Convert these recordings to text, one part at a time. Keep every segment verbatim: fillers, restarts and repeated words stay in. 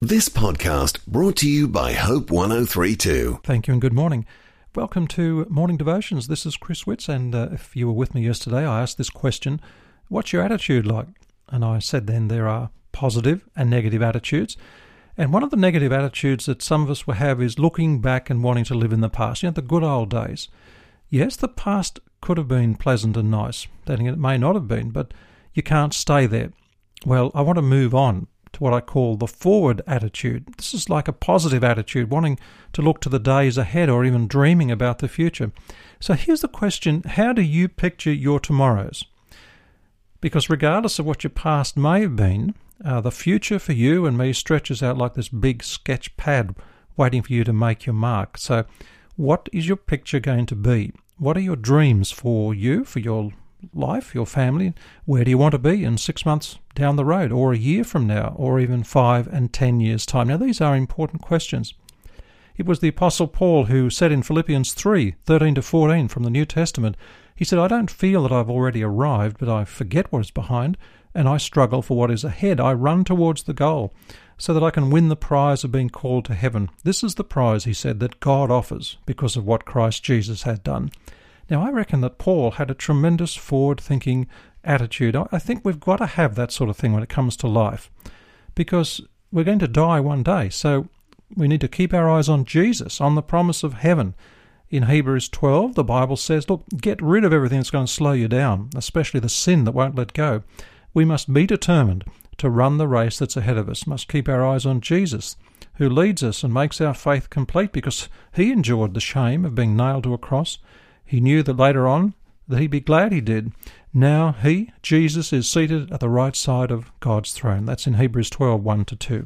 This podcast brought to you by Hope one oh three two. Thank you and good morning. Welcome to Morning Devotions. This is Chris Witts, and uh, if you were with me yesterday, I asked this question, what's your attitude like? And I said then there are positive and negative attitudes. And one of the negative attitudes that some of us will have is looking back and wanting to live in the past, you know, the good old days. Yes, the past could have been pleasant and nice. Then it may not have been, but you can't stay there. Well, I want to move on to what I call the forward attitude. This is like a positive attitude, wanting to look to the days ahead or even dreaming about the future. So here's the question, how do you picture your tomorrows? Because regardless of what your past may have been, uh, the future for you and me stretches out like this big sketch pad waiting for you to make your mark. So what is your picture going to be? What are your dreams for you, for your life, your family? Where do you want to be in six months down the road, or a year from now, or even five and ten years' time? Now, these are important questions. It was the Apostle Paul who said in Philippians three, thirteen to fourteen from the New Testament, he said, I don't feel that I've already arrived, but I forget what is behind, and I struggle for what is ahead. I run towards the goal, so that I can win the prize of being called to heaven. This is the prize, he said, that God offers because of what Christ Jesus had done. Now, I reckon that Paul had a tremendous forward-thinking attitude. I think we've got to have that sort of thing when it comes to life, because we're going to die one day, so we need to keep our eyes on Jesus, on the promise of heaven. In Hebrews twelve, the Bible says, look, get rid of everything that's going to slow you down, especially the sin that won't let go. We must be determined to run the race that's ahead of us, must keep our eyes on Jesus, who leads us and makes our faith complete, because he endured the shame of being nailed to a cross. He knew that later on that he'd be glad he did. Now he, Jesus, is seated at the right side of God's throne. That's in Hebrews twelve, one to two.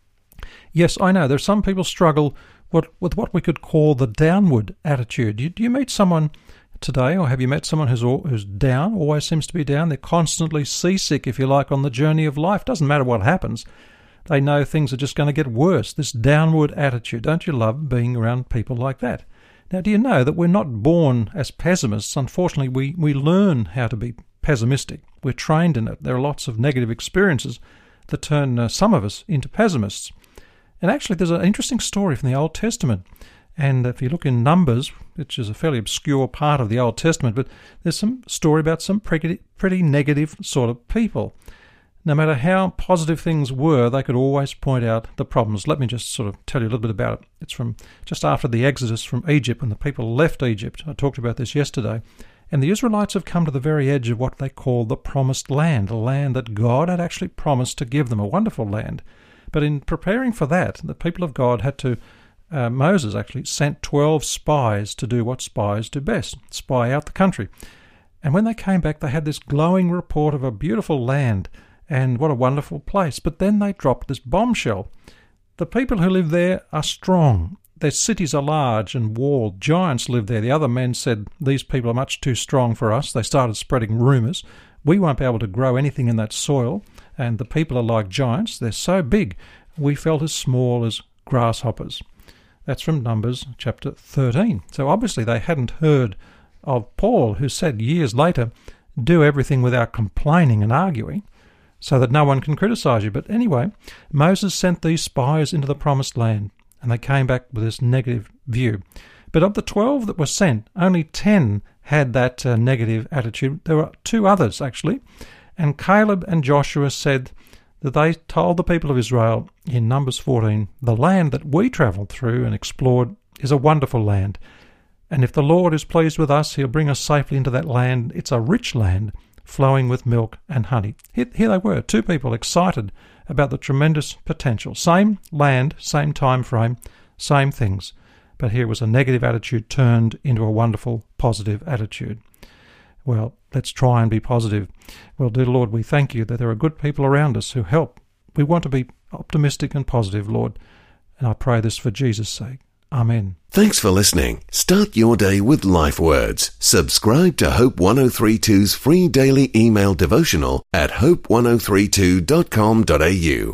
Yes, I know, there's some people struggle with, with what we could call the downward attitude. Do you, do you meet someone today, or have you met someone who's, all, who's down, always seems to be down? They're constantly seasick, if you like, on the journey of life. Doesn't matter what happens. They know things are just going to get worse. This downward attitude. Don't you love being around people like that? Now, do you know that we're not born as pessimists? Unfortunately, we, we learn how to be pessimistic. We're trained in it. There are lots of negative experiences that turn uh, some of us into pessimists. And actually, there's an interesting story from the Old Testament. And if you look in Numbers, which is a fairly obscure part of the Old Testament, but there's some story about some pretty, pretty negative sort of people. No matter how positive things were, they could always point out the problems. Let me just sort of tell you a little bit about it. It's from just after the Exodus from Egypt, when the people left Egypt. I talked about this yesterday. And the Israelites have come to the very edge of what they call the promised land, a land that God had actually promised to give them, a wonderful land. But in preparing for that, the people of God had to, uh, Moses actually sent twelve spies to do what spies do best, spy out the country. And when they came back, they had this glowing report of a beautiful land, and what a wonderful place. But then they dropped this bombshell. The people who live there are strong. Their cities are large and walled. Giants live there. The other men said, these people are much too strong for us. They started spreading rumours. We won't be able to grow anything in that soil. And the people are like giants. They're so big. We felt as small as grasshoppers. That's from Numbers chapter thirteen. So obviously they hadn't heard of Paul, who said years later, do everything without complaining and arguing, so that no one can criticize you. But anyway, Moses sent these spies into the promised land, and they came back with this negative view. But of the twelve that were sent, only ten had that uh, negative attitude. There were two others, actually. And Caleb and Joshua said that they told the people of Israel in Numbers fourteen, the land that we travelled through and explored is a wonderful land. And if the Lord is pleased with us, he'll bring us safely into that land. It's a rich land, flowing with milk and honey. Here, here they were, two people excited about the tremendous potential. Same land, same time frame, same things. But here was a negative attitude turned into a wonderful, positive attitude. Well, let's try and be positive. Well, dear Lord, we thank you that there are good people around us who help. We want to be optimistic and positive, Lord. And I pray this for Jesus' sake. Amen. Thanks for listening. Start your day with Life Words. Subscribe to Hope one oh three two's free daily email devotional at hope one oh three two dot com dot a u.